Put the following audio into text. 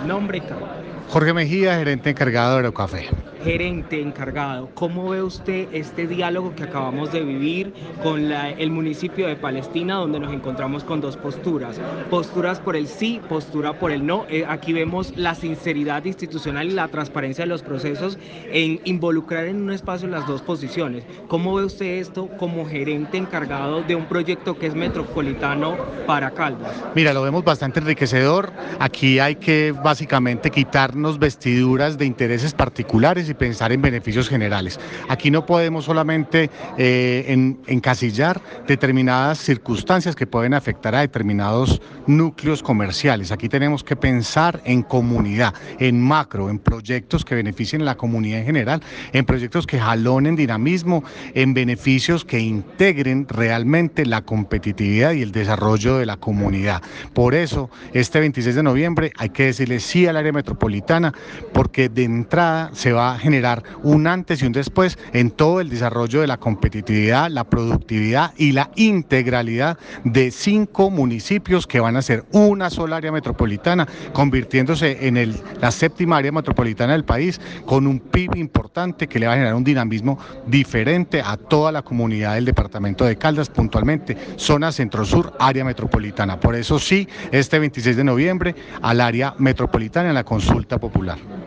Nombre y cargo. Jorge Mejía, gerente encargado de Aerocafé. Gerente encargado, ¿cómo ve usted este diálogo que acabamos de vivir con el municipio de Palestina, donde nos encontramos con dos posturas? Posturas por el sí, postura por el no. Aquí vemos la sinceridad institucional y la transparencia de los procesos en involucrar en un espacio las dos posiciones. ¿Cómo ve usted esto como gerente encargado de un proyecto que es metropolitano para Caldas? Mira, lo vemos bastante enriquecedor. Aquí hay que básicamente quitarnos vestiduras de intereses particulares y pensar en beneficios generales. Aquí no podemos solamente encasillar determinadas circunstancias que pueden afectar a determinados núcleos comerciales. Aquí tenemos que pensar en comunidad, en macro, en proyectos que beneficien a la comunidad en general, en proyectos que jalonen dinamismo, en beneficios que integren realmente la competitividad y el desarrollo de la comunidad. Por eso, este 26 de noviembre hay que decirle sí al área metropolitana, porque de entrada se va a generar un antes y un después en todo el desarrollo de la competitividad, la productividad y la integralidad de 5 municipios que van a ser una sola área metropolitana, convirtiéndose en la séptima área metropolitana del país, con un PIB importante que le va a generar un dinamismo diferente a toda la comunidad del departamento de Caldas, puntualmente zona centro-sur, área metropolitana. Por eso sí, este 26 de noviembre al área metropolitana en la consulta popular.